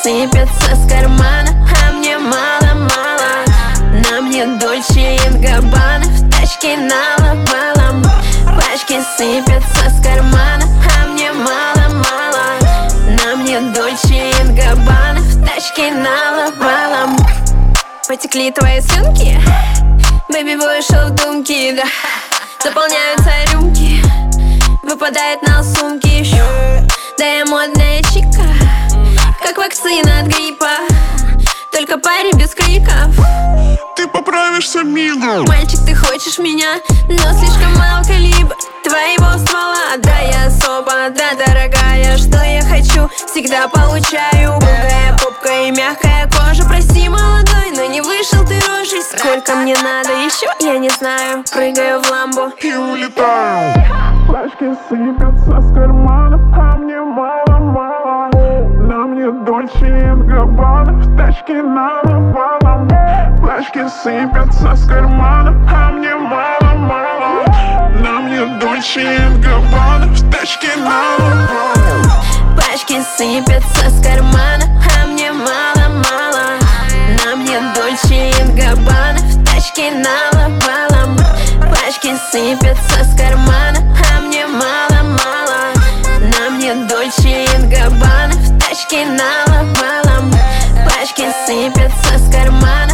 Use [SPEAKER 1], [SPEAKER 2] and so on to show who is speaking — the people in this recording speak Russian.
[SPEAKER 1] сыпятся с кармана, а мне мало-мало. На мне Дольче и Габбана, в тачке навалом. Пачки сыпятся с кармана, а мне мало-мало. На мне Дольче и Габбана, в тачке навалом. Потекли твои слюнки, бэби, вышел в думки, да. Заполняются рюмки, выпадает на сумки еще. Да я модная чика, как вакцина от гриппа, только парень без криков.
[SPEAKER 2] Ты поправишься, мило.
[SPEAKER 1] Мальчик, ты хочешь меня, но слишком мал калибр твоего ствола. Да, я особо, да, дорогая, что я хочу, всегда получаю. Упругая попка и мягкая кожа, прости, молодой, но не вышел ты рожей. Сколько мне надо еще, я не знаю. Прыгаю в ламбу
[SPEAKER 2] И улетаю. Флешки сыпятся с кармана, а мне мало-мало. На мне Дольче и Габбана, в тачке навалом. Флешки сыпятся с кармана, а мне мало-мало. На мне Дольче и Габбана, в тачке навалом.
[SPEAKER 1] пачки сыпятся с кармана, а мне мало-мало. На мне Дольче и Габбана, в тачке навалом. Пачки сыпятся с кармана, а мне мало-мало. На мне Дольче и Габбана, в тачке навалом. Пачки сыпятся с кармана,